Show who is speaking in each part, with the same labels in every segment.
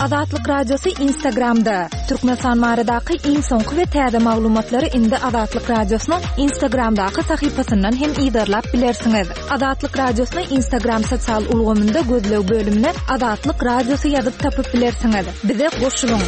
Speaker 1: Azatlyk Radiosu Instagramda. Türkmenistan maradaky iň soňky we täze maglumatlary indi Azatlyk Radiosynyň Instagramdaky sahypasyndan hem ýydarlap bilersiňiz. Azatlyk Radiosynyň Instagram sosial ulgamynda gözlew bölümine Azatlyk Radiosu ýazyp tapyp bilersiňiz. Bize goşulyň.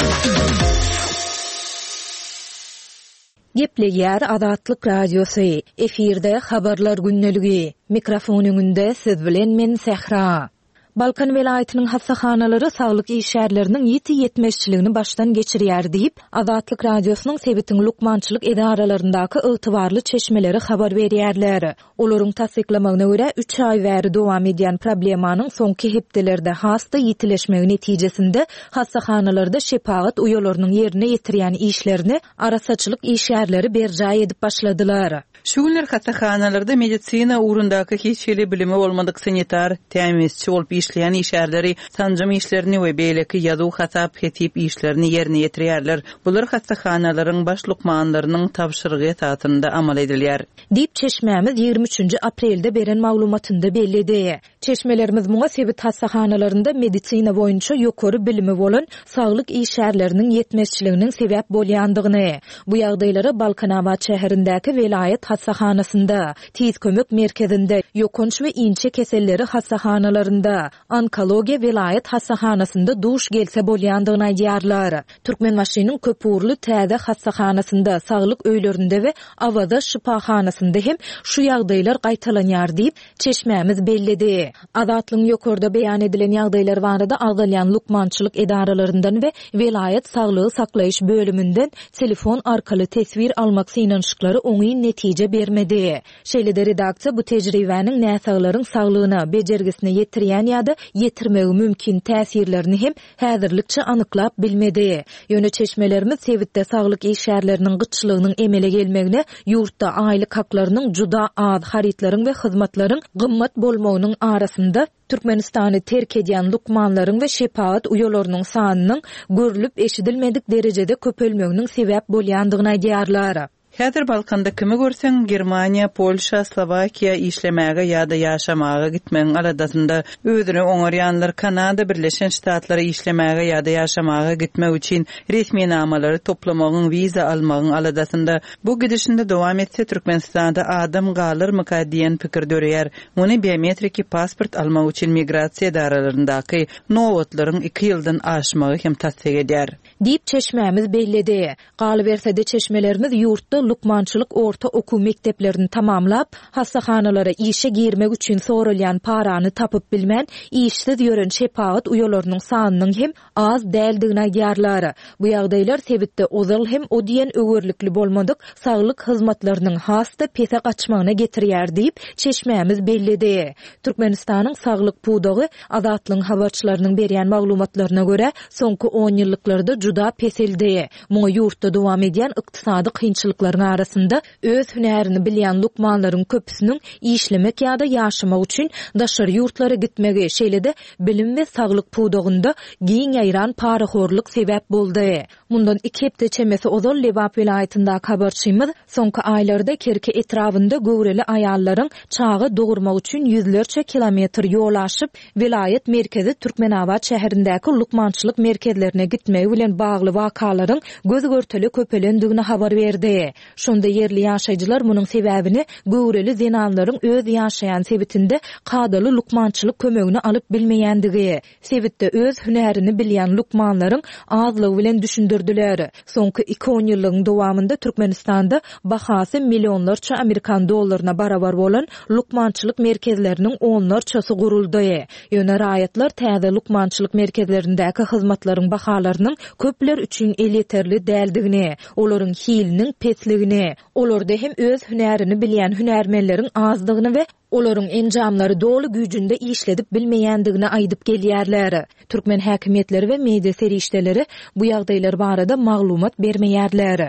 Speaker 1: Gepleýär Azatlyk Radiosu. Efirde habarlar günneligi. Mikrofon öňünde siz bilen men Sehra. Balkan welaýatynyň hassahanaları saglyk işgärleriniň ýeti-ýetmeşçiligini başdan geçirýär diýip Azatlyk Radiosynyň sebitiň lukmançylyk edaralaryndaki ygtybarly çeşmeleri habar berýärler. Olaryň tasdiklamagyna görä 3 ay bäri dowam edýän problemanyň soňky hepdelerde hasta ýitileşmegi netijesinde hassahanalarda şepagat uýalarynyň ýerine ýetirýän işlerini arasaçylyk işgärleri berjaý edip başladylar.
Speaker 2: Şu günler hassahanalarda medisina uğrundaky hiçbir bilimi bolmadyk sanitar tämizçi bolup işleýän işgärleri sanjama işlerini we beýleki ýazyw hasap hetip işlerini ýerine ýetirýärler. Bular hassahanalaryň baş lukmanlarynyň tapşyrygy esasynda amal edilýär.
Speaker 1: Dip çeşmämiz 23 aprelde beren maglumatynda bellidi. Çeşmelerimiz muňa sebit hassahanalarynda medisina boýunça ýokary bilimi bolan saglyk işgärleriniň ýetmeşçiliginiň sebäp bolýandygyny, bu ýagdaýlara Balkanawat şäherindäki welaýat hassahanasynda, tiz kömek merkezinde, ýokunç we inçe keselleri hassahanalarynda, onkologiya welaýat hassahanasynda duş gelse bolýandygyny aýdýarlar. Türkmenbaşynyň köpürli täze hassahanasynda, saglyk öýlerinde we Awada şipahanasynda hem şu ýagdaýlar gaýtalanýar diýip çeşmämiz bellidi. Azatlyň ýokurda beýan edilen ýagdaýlar barada agdalýan lukmançylyk edaralaryndan we welaýat saglygy saklaýyş bölümünden telefon arkaly tesvir almak synanyşyklary oňy netije bermedi. Şeýle-de redaksiýa bu tejribäniň näsaglaryň saglygyna, bejergisine ýetirýän ýa-da ýetirmegi mümkin täsirlerini hem häzirlikçe anyklap bilmedi. Ýöne çeşmelerimiz sebitde saglyk işgärleriniň gyçylygynyň emele gelmegine, ýurtda aýlyk haklarynyň juda az haritlaryň we hyzmatlaryň gymmat bolmagynyň arasynda Türkmenistany terk edýän lukmanlaryň we şepaat uýalarynyň sanynyň görülüp eşidilmedik derejede köpelmeginiň sebäp bolýandygyny aýdýarlar.
Speaker 2: Häzir Balkanda kimi görseň Germaniýa, Polşa, Slovakiýa işlemäge ýa-da ýaşamaga gitmegiň aradasynda özüni oňarýanlar Kanada Birleşen Ştatlary işlemäge ýa-da ýaşamaga gitmek üçin resmi namalary toplamagyň, wiza almagyň aradasynda bu gidişinde dowam etse Türkmenistanda adam galyrmy diýen pikir dörýär. Muny biometriki pasport almak üçin migrasiýa daralaryndaky nowatlaryň 2 ýyldan aşmagy hem tasdik edýär.
Speaker 1: Diýip çeşmämiz bellidi. Galy bersede çeşmelerimiz ýurtda lukmançylyk orta okuw mekteplerini tamamlap, hassahanalara işe girmek üçin sorulýan parany tapyp bilmän, işsiz ýören şepaat uýalarynyň sanynyň hem az däldigini aýdýarlar. Bu ýagdaýlar sebitde ozal hem o diýen öwürlikli bolmadyk saglyk hyzmatlarynyň hasta pese gaçmagyna getirýär diýip çeşmämiz bellidi. Türkmenistanyň saglyk pudagy Azatlyň habarçylarynyň berýän maglumatlaryna görä soňky 10 ýyllyklarda juda pesildi. Muňa ýurtda dowam edýän ykdysady kynçylyklar arasında öz hünerini bilýän lukmanlaryň köpüsiniň işlemek ýa-da ýaşamak üçin daşary ýurtlara gitmegi, şeýle-de bilim we saglyk pudagynda giň ýaýran paraxorlyk sebäp boldy. Mundan 2 hepde çemesi ozal Lebap welaýatynda habarçymyz soňky aýlarda Kerke etrafynda göwreli aýallaryň çagy dogurmak üçin ýüzlerçe kilometr ýol aşyp welaýat merkezi Türkmenawat şäherindäki lukmançylyk merkezlerine gitmegi bilen bagly wakalaryň göz görteli köpelendigini habar berdi. Şonda yerli ýaşaýjylar munyň sebäbini göwreli zenanlaryň öz ýaşaýan sebitinde kadaly lukmançylyk kömegini alyp bilmeýändigi, sebitde öz hünerini bilýän lukmanlaryň azlygy bilen düşündirdiler. Soňky 2 ýyllyň dowamında Türkmenistanda bahasy millionlarça Amerikan dollaryna barabar bolan lukmançylyk merkezleriniň onlarçasy guruldy. Ýöne raýatlar täze lukmançylyk merkezlerindäki hyzmatlaryň bahalarynyň köpler üçin elýeterli däldigini, olaryň hiliniň pesligini, olarda hem öz hünerini bilýän hünermenleriň azdygyny we olaryň enjamlary dolu güýjünde işledip bilmeýändigini aýdyp gelýärler. Türkmen häkimetleri we media serişdeleri bu ýagdaýlar barada maglumat bermeýärler.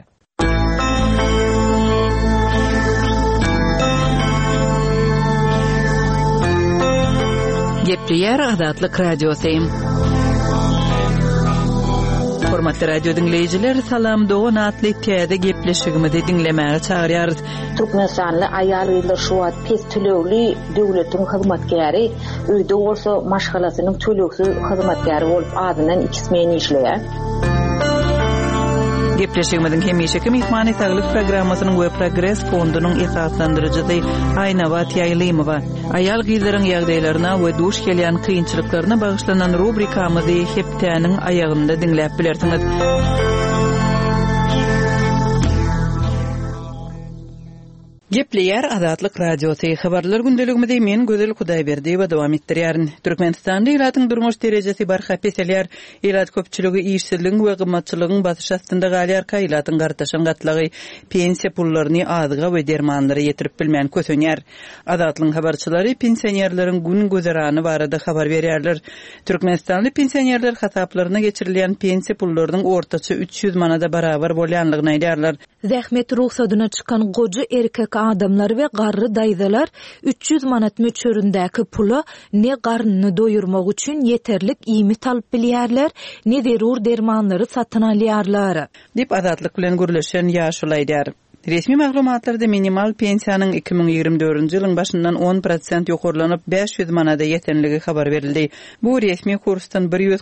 Speaker 1: Gepleýär Azatlyk Radiosu.
Speaker 2: Hormatly radio dinleyijiler, salam doğan atly täze gepleşigimizi dinlemäge çagyrýarys.
Speaker 3: Türkmenistanly aýal ýyllar şu wagt pes tölegli döwletiň hyzmatkäri, öýde bolsa maşgalasynyň tölegsiz hyzmatkäri bolup adynan 2 men işleýär.
Speaker 2: Gepleşigimiziň hemişeki mihmany taglyk programmasynyň we Progress fondunyň esaslandyrjysy Aýnawat Ýaýlymowa aýal gyzlaryň ýagdaýlaryna we duş gelýän kynçylyklaryna bagyşlanan rubrikamyzy hepdäniň aýagynda dinläp bilersiňiz. Gepleýär Azatlyk radiosy habarlar gündeligimizde men Gözel Hudaýberdiýewa dowam etdirýärin. Türkmenistanda ýylatyň durmuş derejesi barha peselýär. Ýylat köpçüligi işsizligiň we gymmatçylygyň basyş astynda galýar ýylatyň gartaşan gatlygy pensiýa pullaryny adyga we dermanlary ýetirip bilmän kösenýär. Azatlyň habarçylary pensionerleriň gün gözerany barada habar berýärler. Türkmenistanly pensionerler hasaplaryna geçirilýän pensiýa pullarynyň ortaçy 300 manada barabar bolýanlygyny aýdýarlar.
Speaker 1: Zähmet ruhsadyna çykan goja erkek adamlar we garry daýzalar 300 manat möçöründäki pula ne garnyny doýurmak üçin ýeterlik iýmit alyp bilýärler, ne zerur dermanlary satyn alýarlar.
Speaker 2: Dip Azatlyk bilen gürleşen ýaşulaýdýar. Resmi maglumatlarda minimal pensiýanyň 2024-nji ýylyň başyndan 10% ýokurlanyp 500 manada ýetenligi habar berildi. Bu resmi kursdan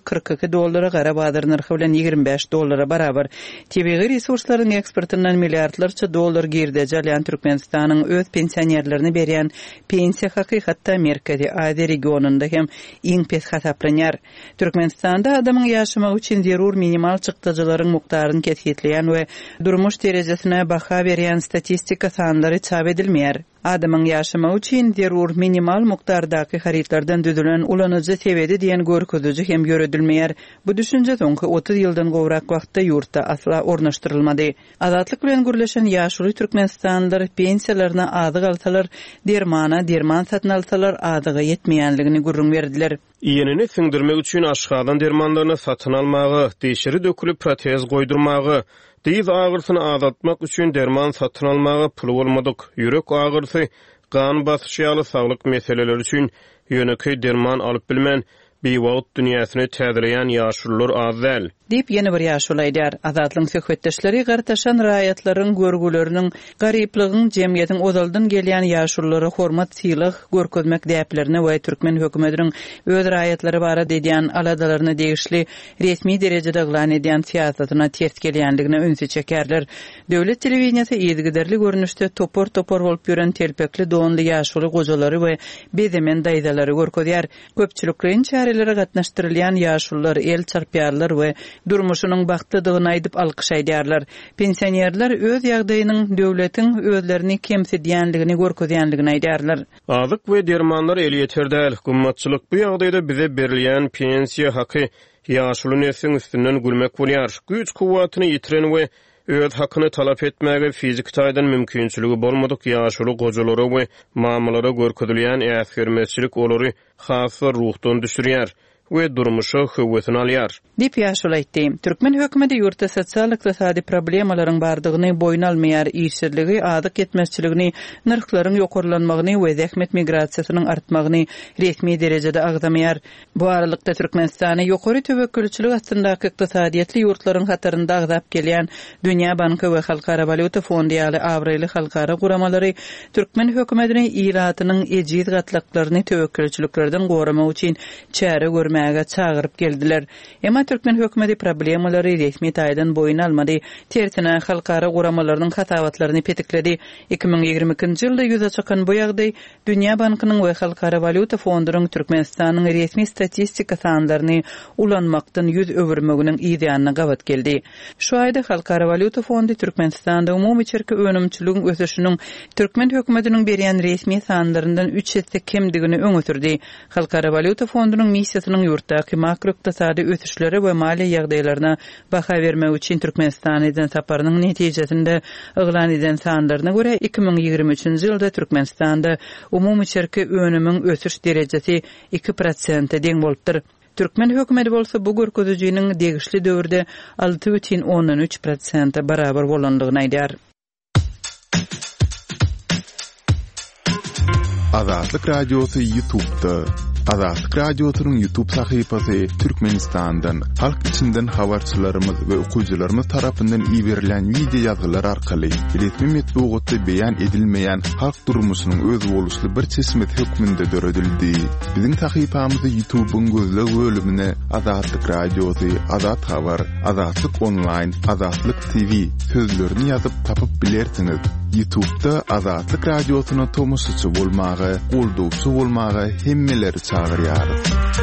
Speaker 2: $142 gara badyr narhy bilen $25 barabar. Tebigy resurslaryň eksportyndan milliardlarça dollar girdeje alýan Türkmenistanyň öz pensionerlerini berýän pensiýa hakykatda Merkezi Aziýa regionunda hem iň pes hasaplanýar. Türkmenistanda adamyň ýaşamak üçin zerur minimal çykdyjylaryň mukdaryny kesgitleýän we durmuş derejesine baha berýän statistika sanlary çap edilmeýär. Adamyň ýaşamak üçin zerur minimal mukdardaky haritlardan düzülen ulanyjy sebedi diýen görkezüji hem ýöredilmeýär. Bu düşünje soňky 30 ýyldan gowrak wagtda ýurtda asla ornaşdyrylmady. Azatlyk bilen gürleşen ýaşuly türkmenistanlylar pensiýalaryna adyk alsalar, derman satyn alsalar adyga ýetmeýänligini gurrun berdiler.
Speaker 4: Iýenini siňdirmek üçin aşgadan dermanlaryny satyn almagy, deşiri dökülip protez goýdurmagy, diz ağrısını azaltmak üçün derman satın almağa pul bolmadyk. Yürek ağrısı, kan basyşy ýaly saglyk meseleleri üçün ýöneköy derman alyp bilmän, beýwagt dünýäsini täzeleýän ýaşulylar az däl.
Speaker 2: Dip ýene bir ýaşulaýdýar. Azatlyň söhbetdeşleri gartaşan raýatlaryň görgüleriniň garyplygyň jemgyýetiň ozaldan gelýän ýaşullara hormat sylyk görkezmek däplerini we türkmen hökümetiniň öz raýatlary barada edýän aladalaryny degişli resmi derejede eglan edýän siýasatyna ters gelýänligine ünsü çekerler. Döwlet telewizionyasy ýygyderli görnüşde topor bolup ýören telpekli doňly ýaşuly gojalary we bezemen daýzalary görkezýär. Köpçüliklerin çärelere gatnaşdyrylýan ýaşullar el çarpýarlar we durmuşynyň bagtlydygyny aýdyp alkyş aýdýarlar. Pensionerler öz ýagdaýynyň döwletiň özlerini kemsedýänligini görkezýänligini aýdýarlar.
Speaker 4: Azyk we dermanlar el ýeterdäl. Gymmatçylyk bu ýagdaýda bize berilýän pensiýa haky ýaşuly neslin üstünden gülmek bolýar. Güç kuwwatyny ýitiren we öz hakyny talap etmäge fizik taýdan mümkinçiligi bolmadyk ýaşuly gojalary we mamlara görkezilýän äsgermezçilik olary hasy ruhdan düşürýär we durmuşa höwetini alýar.
Speaker 2: Dip ýaşulaýdy. Türkmen hökümeti ýurtda sosial-ykdysady problemalaryň bardygyny boýun almaýar, işsizligi, adyk etmezçiligini, narhlaryň ýokurlanmagyny we zähmet migrasiýasynyň artmagyny resmi derejede agdamaýar. Bu aralykda Türkmenistany ýokary töwekkülçilik astyndaky ykdysadyýetli ýurtlaryň hatarynda agdap gelýän Dünýä Banky we Halkara Valyuta Fondy ýaly awrayly halkara guramalary Türkmen hökümetiniň ýylatynyň ejiz gatlyklaryny töwekkülçiliklerden goramak üçin çäre görmäge çagyryp geldiler. Emma Türkmen hökümeti problemalary resmi taýdan boyun almady. Tersine halkara guramalarynyň hatawatlaryny petikledi. 2022-nji ýylda ýüze çykan bu ýagdaý Dünýä Bankynyň we Halkara Valyuta Fondunyň Türkmenistanyň resmi statistika sanlaryny ulanmakdan ýüz öwürmeginiň ýa-da gabat geldi. Şu aýda Halkara Valyuta Fondy Türkmenistanda umumy çerki önümçiligiň ösüşiniň Türkmen hökümetiniň berýän resmi sanlaryndan 3 hisse kemdigini öňütürdi. Halkara Valyuta Fondunyň missiýasynyň ýurtdaky makroiqtisady ösüşleri we mali ýagdaýlaryna baha bermek üçin Türkmenistanyň saparynyň netijesinde eglan eden sanlaryna görä 2023-nji ýylda Türkmenistanda umumy çerki önümiň ösüş derejesi 2% deň bolupdyr. Türkmen hökümeti bolsa bu görkezijiniň degişli döwürde 6,13% barabar bolandygyny aýdýar.
Speaker 5: Azatlyk radiosy YouTube'da Azatlyk radiosynyň YouTube sahypasy Türkmenistandan, halk içinden habarçylarymyz we okuwçylarymyz tarapyndan iýerilen video ýazgylar arkaly resmi metbuatda beýan edilmeýän halk durmuşynyň öz boluşly bir çeşmet hökmünde döredildi. Biziň sahypamyzy YouTube'un gözleg bölümine Azatlyk Radiosy, Azat Habar, Azatlyk Online, Azatlyk TV sözlerini ýazyp tapyp bilersiňiz. YouTube'da Azatlyk Radiosyna tomusçy bolmagy, goldowçy bolmagy hemmeleri çağırýarys.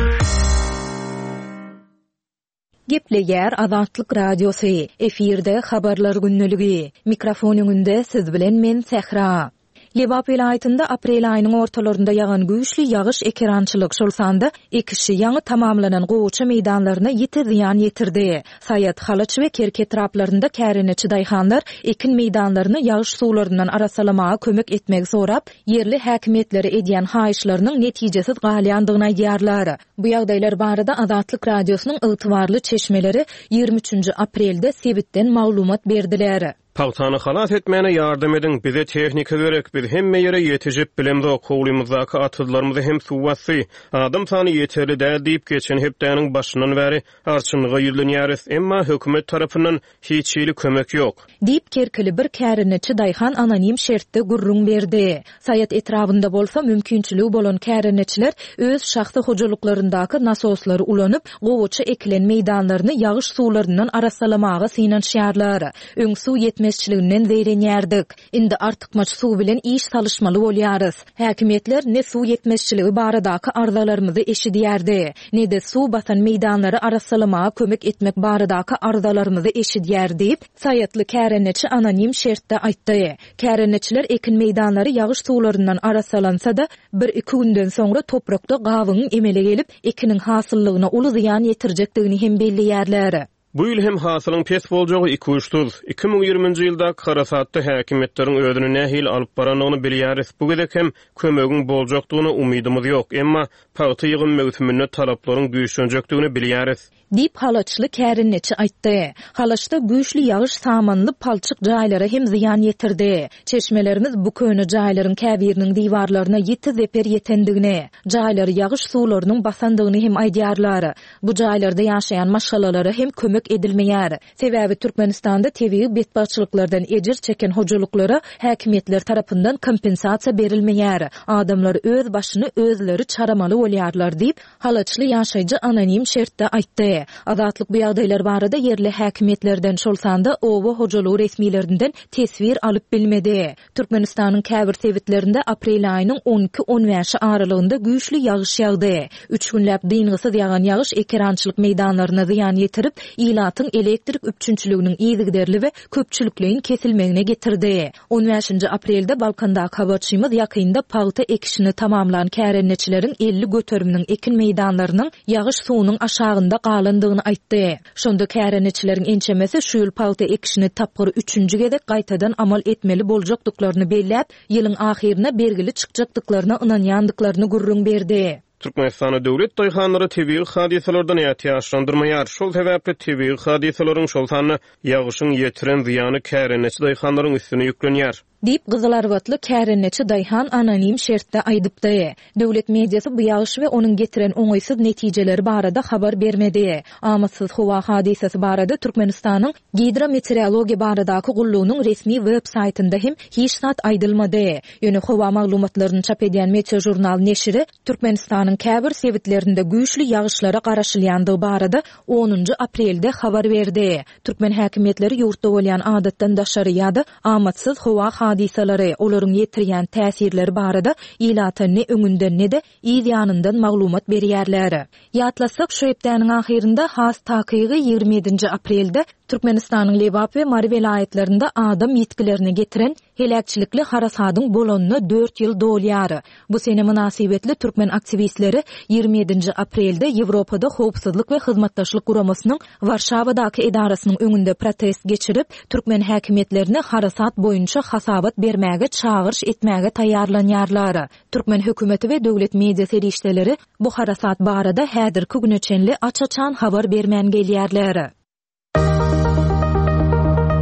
Speaker 1: Gepleýär Azatlyk Radiosy. Efirde habarlar günneligi. Mikrofon öňünde siz bilen men Sehra. Lebap vilayetinde aprel aýynyň ortalarynda ýagan güýçli ýagyş ekerançylyk şolsanda ekişi ýaňy tamamlanan gowy meýdanlaryna ýiti ziýan ýetirdi. Sayat Halaç we Kerket traplarynda käreneçi daýhanlar ekin meýdanlaryny ýagyş suwlaryndan arasalamaga kömek etmek sorap, yerli häkimetleri edýän haýyşlarynyň netijesiz galýandygyna aýdýarlar. Bu ýagdaýlar barada Azatlyk Radiosynyň ygtybarly çeşmeleri 23 aprelde sebitden maglumat berdiler.
Speaker 4: Pagtany halat etmäne ýardam edin, bize tehnika gerek, biz hemme ýere ýetijip bilemde kowlymyzdaky atyllarymyzy hem suwatsy, adam sany ýeterli däl diýip geçen hepdäniň başyndan bäri arçynlyga ýüzlenýäris, emma hökümet tarapyndan hiç ýyly kömek ýok.
Speaker 1: Diýip kerkili bir käreneçi daýhan anonim şertde gurrun berdi. Sayat etrafynda bolsa mümkinçiligi bolan käreneçiler öz şahsy hojalyklaryndaki nasoslary ulanyp, gowuçy ekilen meýdanlaryny ýagyş suwlaryndan arasalamaga synanýarlar. Öň suw mesçiliginden zeyrenýärdik. Indi artykmaç suw bilen iş salışmaly bolýarys. Häkimetler ne suw yetmezçiligi baradaky arzalarymyzy eşidýärdi, ne de suw basan meýdanlary arasalamaga kömek etmek baradaky arzalarymyzy eşidýär diýip Sayatly käreneçi anonim şertde aýtdy. Käreneçiler ekin meýdanlary ýagyş suwlaryndan arasalansa da 1-2 günden soňra toprakda gawyň emele gelip ekiniň hasyllygyna uly ziýan ýetirjekdigini hem belliýärler.
Speaker 4: Bu ýyl hem hasylyň pes boljagy 2-3 2020-nji ýylda Karasatda häkimetleriň ödüni nähil alyp baranyny bilýäris. Bu gezek hem kömegiň boljakdygyna umydymyz ýok, emma paýty ýygyn mewsüminde talaplaryň güýçlenjekdigini bilýäris.
Speaker 1: Dip Halaçly käreneçi aýtdy. Halaçda güýçli ýagyş samanly palçyk jaýlara hem ziýan ýetirdi. Çeşmelerimiz bu köne jaýlaryň käbiriniň diwarlaryna ýeti zeper ýetendigini, jaýlary ýagyş suwlarynyň basandygyny hem aýdýarlar. Bu jaýlarda ýaşaýan maşgalalary hem kömek edilmeýär. Sebäbi Türkmenistanda tebii betbaçylyklardan ejir çeken hojalyklara häkimetler tarapyndan kompensasiýa berilmeýär. Adamlar öz başyny özleri çaramaly bolýarlar diýip Halaçly ýaşaýjy anonim şertde aýtdy. Azatlyk bu ýagdaýlar barada yerli häkimetlerden şolsanda owa hojalyk resmiýetlerinden tesbir alyp bilmedi. Türkmenistanyň käbir sebitlerinde aprel aýynyň 12-15 aralygynda güýçli ýagyş ýagdy. 3 günläp dyngysyz ýagan ýagyş ekerançylyk meýdanlaryna ziýan ýetirip, ilatyň elektrik üpçünçiliginiň ýygyderli we köpçülikligiň kesilmegine getirdi. 15 aprelde Balkandaky habarçymyz ýakynda paýta ekişini tamamlanan käreneçileriň 50 göteriminiň ekin meýdanlarynyň ýagyş suwunyň aşagynda galandygyny aýtdy. Şonda käreneçileriň ençemesi şu ýyl paýta ekişini tapgyry 3-nji gezek gaýtadan amal etmeli boljakdyklaryny belläp, ýylyň ahyrına bergili çykjakdyklaryna ynanýandyklaryny gurrun berdi.
Speaker 4: Türkmenistan döwlet daýhanlary tebii hadiselerden ýaşandyrmaýar. Şol sebäpli tebii hadiselerin şol sany ýagyşyň ýetiren ziýany käreneçi daýhanlaryň üstüne ýüklenýär.
Speaker 1: Dip Gyzylarbatly käreneçi daýhan anonim şertde aýdypdy. Döwlet mediýasy bu ýagyş we onuň getiren oňaýsyz netijeleri barada habar bermedi. Amatsız howa hadisesi barada Türkmenistanyň gidrometeorologiýa baradaky gullugynyň resmi web saýtynda hem hiç zat aýdylmady. Ýöne howa maglumatlaryny çap edýän Meteo jurnal neşri Türkmenistanyň käbir sebitlerinde güýçli ýagyşlara garaşylýandygy barada 10 aprelde habar berdi. Türkmen häkimetleri ýurtda bolýan adatdan daşary ýa-da amatsız howa hadiselere, olaryň ýetirýän täsirleri barada ýylatyny ne öňünden ne de ýanyndan maglumat berýärler. Ýatlasak şu hepdäniň ahyrynda has takygy 27 aprelde Türkmenistanyň Lebap we Mari vilayetlerinde adam ýetkilerini getiren helakçilikli harasadyň bolanyna 4 ýyl dolýar. Bu sene münasibetli Türkmen aktivistleri 27 aprelde Ýewropada howpsuzlyk we hyzmatdaşlyk guramasynyň Warşawadaky edarasynyň öňünde protest geçirip, Türkmen häkimetlerini harasat boýunça hasabat bermäge çağırış etmäge taýýarlanýarlar. Türkmen hökümeti we döwlet media serişdeleri bu harasat barada häzirki güneçenli açaçan habar bermän gelýärler.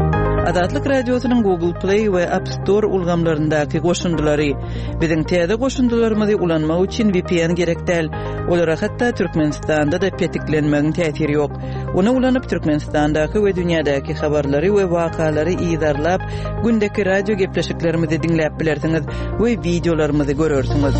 Speaker 2: Azatlyk radiosynyň Google Play we App Store ulgamlaryndaky goşundylary. Biziň täze goşundylarymyzy ulanmak üçin VPN gerek däl. Olara hatda Türkmenistanda da petiklenmegiň täsiri ýok. Ona ulanyp Türkmenistandaky we dünýädäki habarlary we wakalary ýydarlap, gündäki radio gepleşiklerimizi dinläp bilersiňiz we videolarymyzy görersiňiz.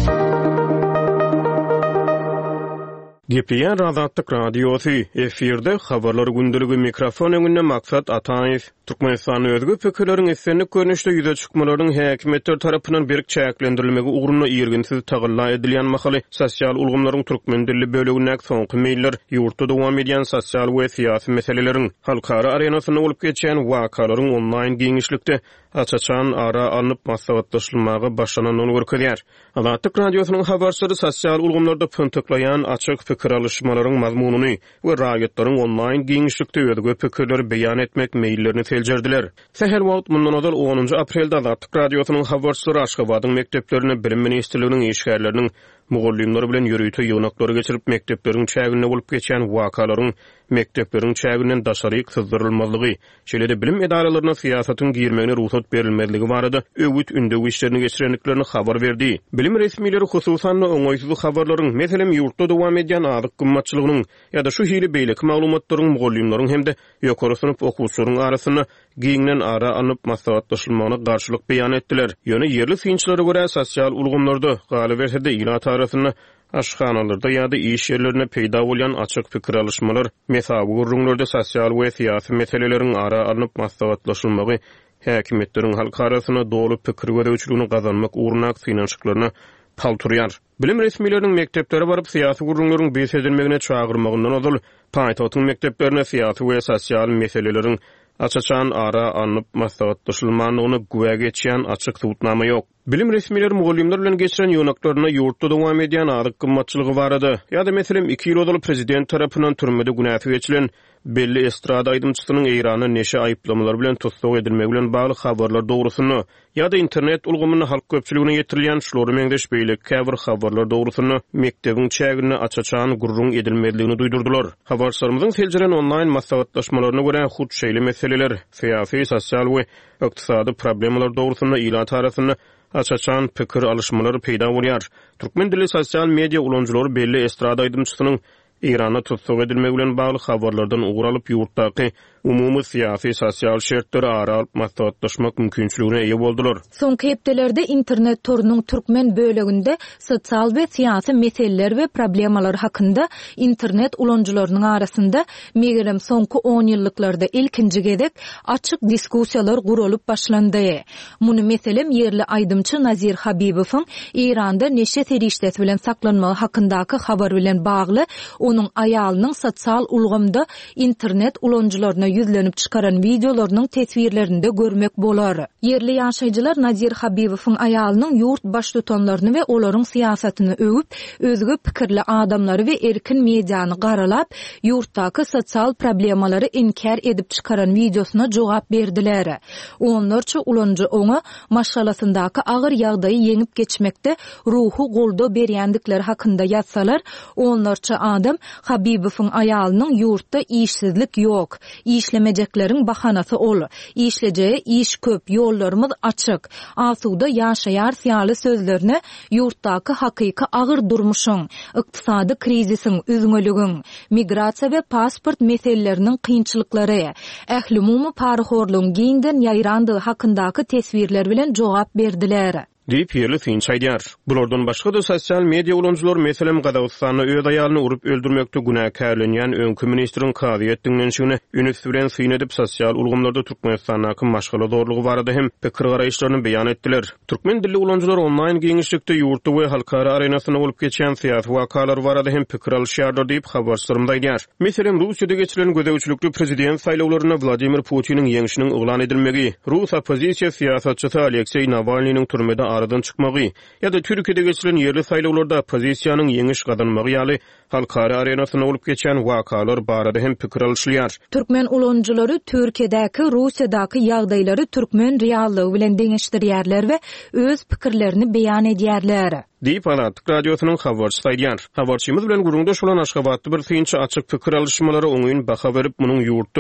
Speaker 4: Gepleyen Azatlyk radiosu efirde habarlar gündüligi mikrofon öňünde maksat Ataýew. Türkmenistan özgü pikirleriň essenlik görnüşde ýüze çykmalaryň häkimetler tarapyndan berik çäklendirilmegi ugruna ýerginsiz tagylla edilýän mahaly sosial ulgamlaryň türkmen dilli bölegine soňky meýiller ýurtda dowam edýän sosial we syýasy meseleleriň halkara arenasyna bolup geçýän wakalaryň online giňişlikde açaçan ara alınıp maslahatlaşylmagy başlananyny görkezýär. Azatlyk radiosynyň habarçylary sosial ulgamlarda pöntöklaýan açyk pikir alışmalaryň mazmununy we raýatlaryň online giňişlikde özgü pikirleri beýan etmek meýillerini seljerdiler. Seher wagt mundan öňe 10 aprelde Azatlyk radiosynyň habarçylary Aşgabatyň mekdeplerini bilim ministrliginiň işgärleriniň mugullimleri bilen ýürüýte ýognaklary geçirip mekdepleriň çägine bolup geçýän wakalaryň mekdepleriň çäginden daşary syzdyrylmalygy, şeýle-de bilim edaralaryna syýasatyň girmegine ruhsat berilmezligi barada öwüt ündägi işlerini geçirenliklerini habar berdi. Bilim resmiýetleri hususan oňaýsyz habarlaryň, meselem ýurtda dowam edýän azyk gymmatçylygynyň ýa-da şu hili beýleki maglumatlaryň mugullimlaryň hemde ýokary synap okuwçylaryň arasyna giňden ara anyp maslahatlaşylmagyna garşylyk beýan etdiler. Ýöne ýerli synçylary görä sosial ulgamlarda galyp berse-de ýyla tarasyna aşxanalarda ýa-da iş ýerlerine peýda bolýan açyk pikir alışmalar, mesaby gurrunlarda sosial we syýasy meseleleriň ara alınıp maslahatlaşylmagy häkimetleriň halk arasyna dogry pikir görewçiligini gazanmak ugruna synançyklaryna palturýar. Bilim resmiýetleriniň mekdeplere baryp syýasy gurrunlaryň beýsedilmegine çağırmagyndan öňe paýtagyň mekdeplerine syýasy we sosial meseleleriň açaçan ara alınıp maslahatlaşylmagyny güwe geçýän açyk tutnama ýok. Bilim resmiýetleri mugullimler bilen geçiren ýognaklaryna ýurtda dowam edýän azyk gymmatçylygy barada ýa-da meselem 2 ýyl olup prezident tarapyndan türmede günäfi geçilen belli estrada aýdymçysynyň Eýrana neşe aýyplamalar bilen tutsak edilmegi bilen bagly habarlar dogrusyny ýa-da internet ulgamyny halk köpçüligine ýetirilýän şolary meňdeş beýleki käbir habarlar dogrusyny mekdebiň çägine açaçan gurrun edilmezligini duýdurdylar. Habarçylarymyzyň seljeren online maslahatlaşmalaryna görä hut şeýle meseleler, syýasy, sosial we ykdysady problemalar dogrusyny ýyla tarasyny açaçan pikir alışmaları peýda bolýar. Türkmen dilli sosial media ulanjylary belli estrada aýdymçysynyň Eýrana tutsak edilmegi bilen bagly habarlardan uguralyp ýurtdaky umumy syýasy sosial şertleri ara alyp maslahatlaşmak mümkinçiligine eýe boldular.
Speaker 1: Soňky hepdelerde internet torunyň türkmen böleginde sosial we syýasy meseleler we problemalar hakynda internet ulanjylarynyň arasynda megerem soňky 10 ýyllyklarda ilkinji gezek açyk diskussiýalar guralyp başlandy. Muny meselem ýerli aýdymçy Nazir Habibowyň Eýranda neşe serişdet bilen saklanmagy hakyndaky habar bilen bagly onuň aýalynyň sosial ulgamda internet ulanjylaryna yüzlenip çıkaran videolarynyň tesvirlerinde görmek bolar. Yerli ýaşaýjylar Nazir Habibowyň aýalynyň ýurt baş tutanlaryny we olaryň syýasatyny öwüp, özgü pikirli adamlary we erkin mediany garalap, ýurtdaky sosial problemalary inkar edip çıkaran videosuna jogap berdiler. Onlarça ulanjy oňa maşgalasyndaky agyr ýagdaýy ýeňip geçmekde ruhu golda berýändikleri hakynda ýatsalar, onlarça adam Habibowyň aýalynyň ýurtda işsizlik ýok, işlemejeklerin bahanasy ol, işlejeği iş köp, ýollarymyz açyk, asuda ýaşaýar syýaly sözlerini ýurtdaky hakyky agyr durmuşyň, ykdysady krizisiň, üzgünligiň, migrasiýa we pasport meseleleriniň kynçylyklary, ähli umumy paryhorlugyň giňden ýaýrandygy hakyndaky tesvirler bilen jogap berdiler.
Speaker 4: Diýip ýerli synçaýdýar. Bulardan başga da sosial media ulanjylary meselem Gadawystyny öz aýalyny urup öldürmekde günäkärlenýän öňkü ministriň kazy etdiňden ünüsüren syn edip sosial ulgamlarda Türkmenistanyň maşgala zorlugy barada hem pikir garaýşlaryny beýan etdiler. Türkmen dilli ulanjylar online giňişlikde ýurtda we halkara arenasyna bolup geçýän syýasy wakalar barada hem pikir alýarlar diýip habarçylarym aýdýar. Meselem Russiýada geçirilen gödäwçilikli prezident saýlawlaryna Vladimir Putiniň ýeňişiniň oglan edilmegi, Rus opozisiýa syýasatçysy Aleksey Navalnyň türmede aradan çıkmagy ýa-da Türkiýede geçirilen ýerli saýlawlarda opozisiýanyň ýeňiş gazanmagy ýaly halkara arenasyna bolup geçen wakalar barada hem pikir alýar.
Speaker 1: Türkmen ulanjylary Türkiýedäki, Russiýadaky ýagdaýlary türkmen reallygy bilen deňişdirýärler we öz pikirlerini beýan edýärler.
Speaker 4: Diýip Azatlyk radiosynyň habarçysy aýdýar. Habarçymyz bilen gurulmda şolan Aşgabatda bir synçy açyk pikir alışmalary oňyň baha berip munyň ýurtda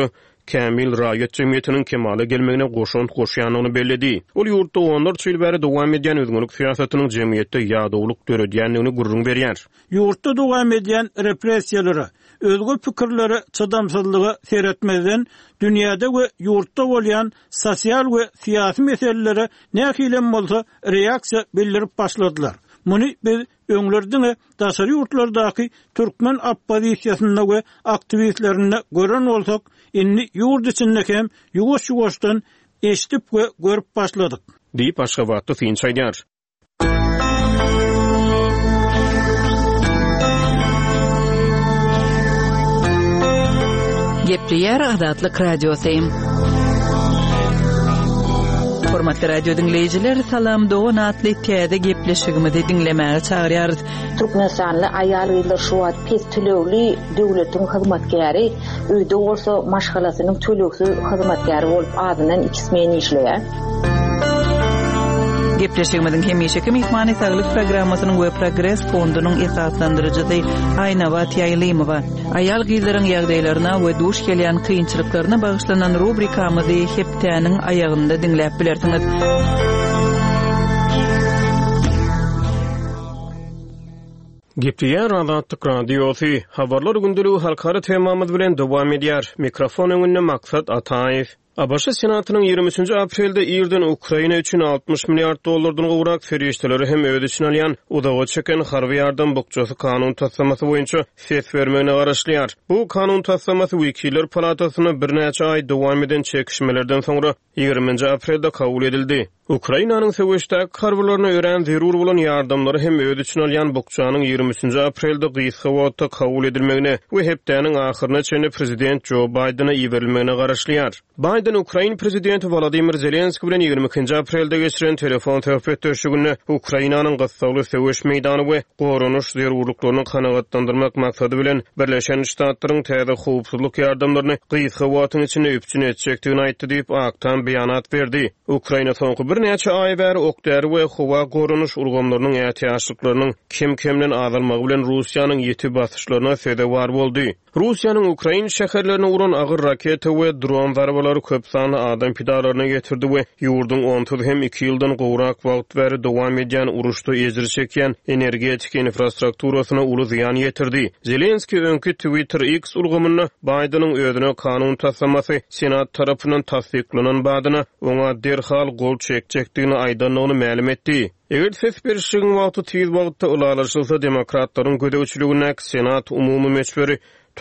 Speaker 4: Kamil Rayet Cemiyeti'nin kemale gelmegine goşunt goşýanyny belledi. Ol ýurtda 14 ýyl bäri dowam edýän özgünlük siýasatynyň jemiyetde ýadawlyk görýänligini gurrun berýär.
Speaker 6: Ýurtda dowam edýän repressiýalary, özgü pikirleri çydamsızlygy seretmezden dünýäde we ýurtda bolýan sosial we syýasy meselelere nähilem bolsa reaksiýa bildirip başladylar. Muny biz öňlerdiňe daşary ýurtlardaky türkmen oppozisiýasyna we aktivistlerine gören bolsak, indi ýurt içindeki hem ýugoş-ýugoşdan eşitip we görüp başladyk.
Speaker 4: Diýip Aşgabatda finç aýdýar.
Speaker 2: Gepleýär Adatlyk radiosyň. Hormatly radio dinleyijiler, salam dogan atly täze gepleşigimizi dinlemäge çagyrýarys.
Speaker 3: Türkmenistanly aýal ýyllar şu wagt pes tölegli döwletiň hyzmatkäri, öýde bolsa maşgalasynyň töleksiz hyzmatkäri bolup adynan 2 men işleýär.
Speaker 2: Gepleşigimizin hemişeki mehmany saglyk programmasynyň we Progress fondunyň esaslandyrjysy Aýnawat Ýaýlymowa. Aýal gyzlaryň ýagdaýlaryna we duş gelýän kynçylyklaryna bagyşlanan rubrikamyzy hepdäniň aýagynda dinläp bilersiňiz.
Speaker 4: Gepleýär Adatlyk radiosy. Habarlar gündüligi halkara temamyz bilen dowam edýär. Mikrofon öňünde Maksat Ataýew. Abaşa Senatynyň 23 aprelde ýerden Ukraina üçin 60 milliard dollardan gowrak ferişteleri hem öwrü için alýan udaga çeken harby ýardam bukjasy kanun tassamasy boýunça ses bermegine garaşlýar. Bu kanun tassamasy Wekiller Palatasyna birnäçe aý dowam eden çekişmelerden soňra 20 aprelde kabul edildi. Ukrainanyň söwüşdäki harbylaryna ören zerur bolan ýardamlary hem öwrü için alýan bukjanyň 23 aprelde gysga wagtda kabul edilmegine we hepdäniň ahyryna çenli prezident Joe Biden'a iberilmegine garaşlýar. Biden Ukraina prezidenti Volodymyr Zelenski bilen 22 aprelde geçiren telefon söhbetleşiginde Ukrainanyň gassagly söwüş meýdany we gorunuş zerurlyklaryny kanagatlandyrmak maksady bilen Birleşen Ştatlaryň täze howpsuzlyk ýardamlaryny gysga wagtyň içinde üpçün etjekdigini aýtdy diýip aktan beýanat berdi. Ukraina soňky birnäçe aý bäri okdary we howa gorunuş urgamlarynyň ähtiýaçlyklarynyň kim-kimden azalmagy bilen Russiýanyň ýeti basyşlaryna sebäp boldy. Russiýanyň Ukraina şäherlerine uran agyr raketa we dron zarbalary köp sanly adam pidalaryna getirdi we ýurdun 30 hem 2 ýyldan gowrak wagt bäri dowam edýän uruşda ejri çekýän energetik infrastrukturasyna uly ziýan ýetirdi. Zelenski öňki Twitter X ulgamyna Bidenyň özüne kanun tassamasy Senat tarapyndan tasdiklanan badyna oňa derhal gol çekjekdigini aýdanlygyny ma'lum etdi. Eger ses berişiň wagty tiz wagtda ulalaşylsa demokratlaryň gödäwçiligine Senat umumy meçberi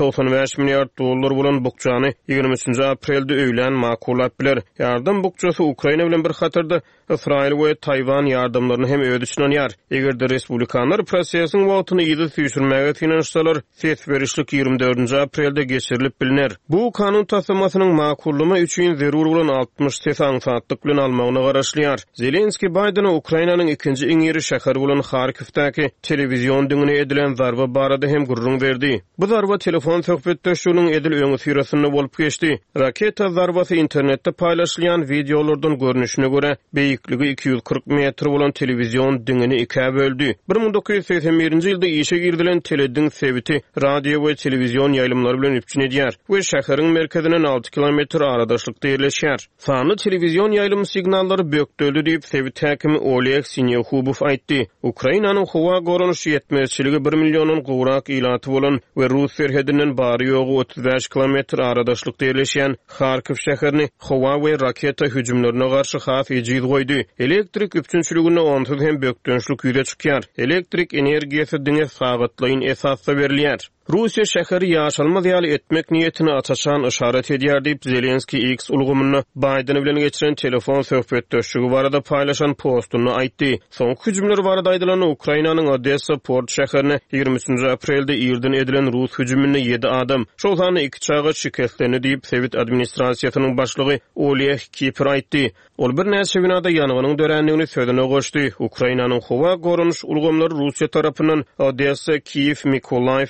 Speaker 4: 95 milliard dollar bolan bukjany 23 aprelde öýlen makullap biler. Ýardam bukjasy Ukraina bilen bir hatarda Israil we Taywan ýardamlaryny hem öýde sunýar. Egerde respublikanlar prosesiň wagtyny ýygy süýsürmäge finansalar, ses berişlik 24 aprelde geçirilip biliner. Bu kanun tassamasynyň makullygy üçin zerur bolan 60 sesan saatlyk bilen almagyna garaşlýar. Zelenski Biden'a Ukrainanyň ikinji iň ýeri şäher bolan Kharkivdäki telewizion diňine edilen zarba barada hem gurrun berdi. Bu zarba telefon söhbetleşiginiň edil öňü sirasyny bolup geçdi. Raketa zarbasy internetde paýlaşylan videolardan görnüşine göre beýikligi 240 metr bolan telewizion diňini ikiye böldü. 1981-nji ýylda işe girdilen telediň sebiti radio we telewizion ýaýlymlary bilen üpçün edýär we şäheriň merkezinden 6 kilometr aradaşlykda ýerleşýär. Sanly telewizion ýaýlym signallary bökdöldi diýip sebit häkimi Oleg Sinyahubov aýtdy. Ukrainanyň howa gorunuş ýetmezçiligi 1 million gowrak ilaty bolan we Rus serhedinden bary ýogy 35 kilometr aradaşlykda ýerleşýän Kharkiv şäherini howa we raketa hüjümlerine garşy haf ejiz goýdy. Elektrik üpçünçiligine 30 hem bökdönçlük ýüre çykýar. Elektrik energiýasy diňe sagatlaýyn esasda berilýär. Russiya şäheri ýaşalmaz ýaly etmek niýetini açaçan işaret edýär diýip Zelenski X ulgamyny Biden bilen geçiren telefon söhbetleşigi barada paýlaşan postuny aýtdy. Soňky hüjümler barada aýdylan Ukrainanyň Odessa port şäherine 23 aprelde ýerden edilen Rus hüjümine 7 adam, şol sany 2 çağa şikestlendi diýip Sowet administrasiýasynyň başlygy Oleg Kipr aýtdy. Ol bir näçe binada ýanygynyň dörenligini sözüne goşdy. Ukrainanyň howa gorunuş ulgamlary Russiýa tarapyndan Odessa, Kiev, Mykolaiv we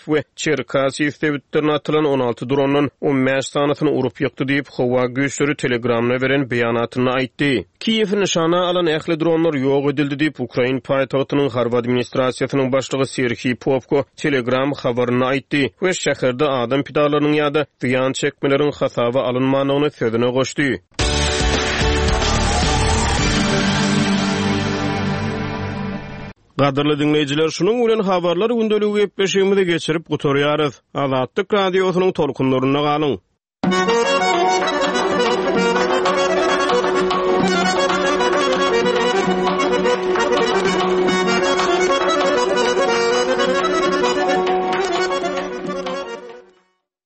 Speaker 4: Çerkasi istebitlerine atılan 16 dronun 15 sanatyny urup ýykdy diýip Howa güýçleri Telegramna beren beýanatyny aýtdy. Kiýew nişana alan ähli dronlar ýok edildi diýip Ukraina paýtagtynyň harb administrasiýasynyň başlygy Serhiy Popko Telegram habaryny aýtdy we şäherde adam pidalarynyň ýa-da ziýan çekmeleriň hasaby alynmanyny sözüne goşdy. Gadyrly dinleýijiler, şunuň bilen habarlar gündöligi gepleşigimizi geçirip gutorýarys. Azatlyk radiosynyň tolkunlaryna galyň.